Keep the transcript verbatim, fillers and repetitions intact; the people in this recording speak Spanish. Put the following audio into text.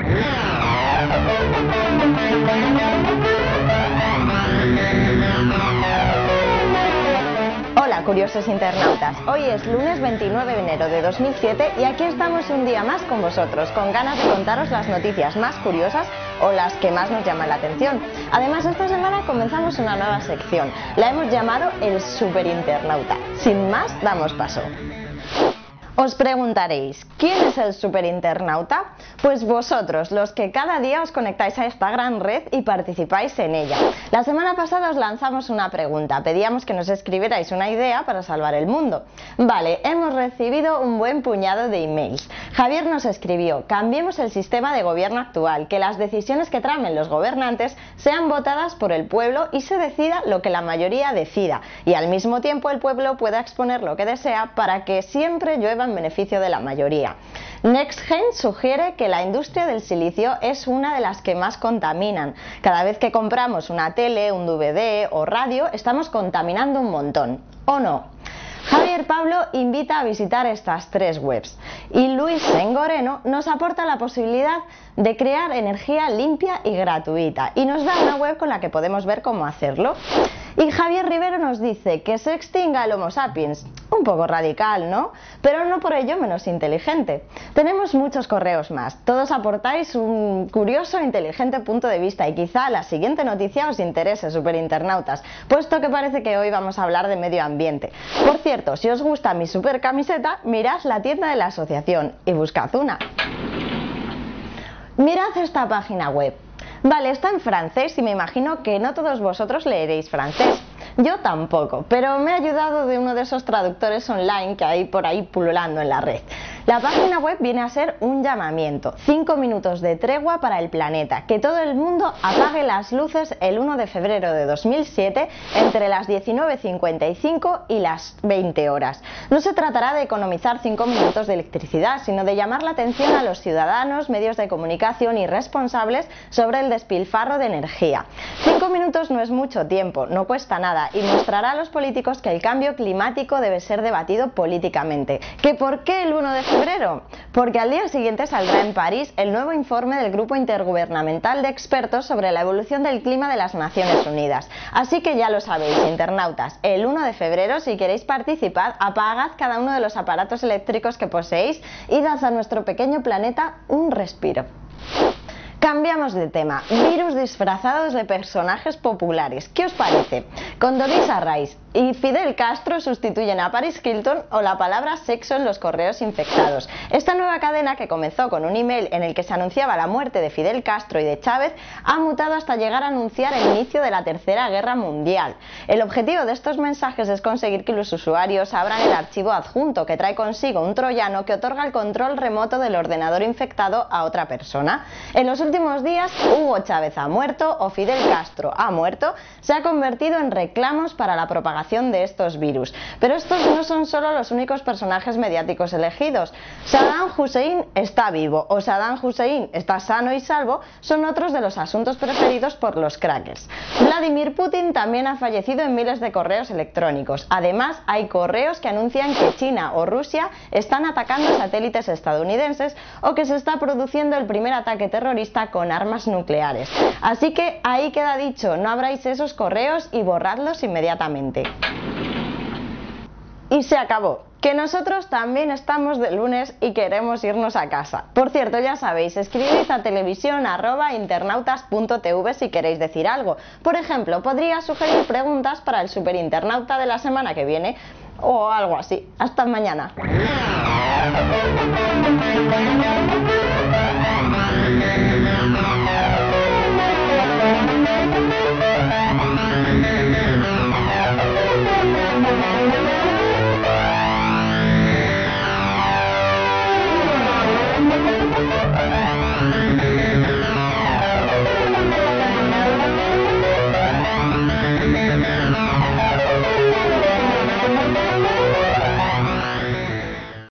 Hola curiosos internautas, hoy es lunes veintinueve de enero de dos mil siete y aquí estamos un día más con vosotros, con ganas de contaros las noticias más curiosas o las que más nos llaman la atención. Además, esta semana comenzamos una nueva sección, la hemos llamado el Superinternauta. Sin más, damos paso. Os preguntaréis, ¿quién es el superinternauta? Pues vosotros, los que cada día os conectáis a esta gran red y participáis en ella. La semana pasada os lanzamos una pregunta, pedíamos que nos escribierais una idea para salvar el mundo. Vale, hemos recibido un buen puñado de emails. Javier nos escribió, cambiemos el sistema de gobierno actual, que las decisiones que tramen los gobernantes sean votadas por el pueblo y se decida lo que la mayoría decida, y al mismo tiempo el pueblo pueda exponer lo que desea para que siempre llueva en beneficio de la mayoría. NextGen sugiere que la industria del silicio es una de las que más contaminan. Cada vez que compramos una tele, un D V D o radio, estamos contaminando un montón, ¿o no? Javier Pablo invita a visitar estas tres webs y Luis Sengoreno nos aporta la posibilidad de crear energía limpia y gratuita y nos da una web con la que podemos ver cómo hacerlo. Y Javier Rivero nos dice que se extinga el Homo sapiens, un poco radical, ¿no? Pero no por ello menos inteligente. Tenemos muchos correos más, todos aportáis un curioso e inteligente punto de vista y quizá la siguiente noticia os interese, superinternautas, puesto que parece que hoy vamos a hablar de medio ambiente. Por cierto, si os gusta mi super camiseta, mirad la tienda de la asociación y buscad una. Mirad esta página web. Vale, está en francés y me imagino que no todos vosotros leeréis francés. Yo tampoco, pero me he ayudado de uno de esos traductores online que hay por ahí pululando en la red. La página web viene a ser un llamamiento, cinco minutos de tregua para el planeta, que todo el mundo apague las luces el uno de febrero de dos mil siete entre las diecinueve cincuenta y cinco y las veinte horas. No se tratará de economizar cinco minutos de electricidad, sino de llamar la atención a los ciudadanos, medios de comunicación y responsables sobre el despilfarro de energía. Cinco minutos no es mucho tiempo, no cuesta nada y mostrará a los políticos que el cambio climático debe ser debatido políticamente. ¿Que por qué el uno de febrero? Porque al día siguiente saldrá en París el nuevo informe del Grupo Intergubernamental de Expertos sobre la evolución del clima de las Naciones Unidas. Así que ya lo sabéis, internautas, el uno de febrero, si queréis participar, apagad cada uno de los aparatos eléctricos que poseéis y dad a nuestro pequeño planeta un respiro. Cambiamos de tema, virus disfrazados de personajes populares. ¿Qué os parece? Condoleezza Rice y Fidel Castro sustituyen a Paris Hilton o la palabra sexo en los correos infectados. Esta nueva cadena, que comenzó con un email en el que se anunciaba la muerte de Fidel Castro y de Chávez, ha mutado hasta llegar a anunciar el inicio de la Tercera Guerra Mundial. El objetivo de estos mensajes es conseguir que los usuarios abran el archivo adjunto, que trae consigo un troyano que otorga el control remoto del ordenador infectado a otra persona. En los últimos días, Hugo Chávez ha muerto o Fidel Castro ha muerto, se ha convertido en reclamos para la propagación de estos virus. Pero estos no son solo los únicos personajes mediáticos elegidos. Saddam Hussein está vivo o Saddam Hussein está sano y salvo son otros de los asuntos preferidos por los crackers. Vladimir Putin también ha fallecido en miles de correos electrónicos. Además, hay correos que anuncian que China o Rusia están atacando satélites estadounidenses o que se está produciendo el primer ataque terrorista con armas nucleares. Así que ahí queda dicho, no abráis esos correos y borradlos inmediatamente. Y se acabó, que nosotros también estamos de lunes y queremos irnos a casa. Por cierto, ya sabéis, escribid a televisión arroba internautas punto tv si queréis decir algo. Por ejemplo, podría sugerir preguntas para el superinternauta de la semana que viene o algo así. Hasta mañana. Thank you.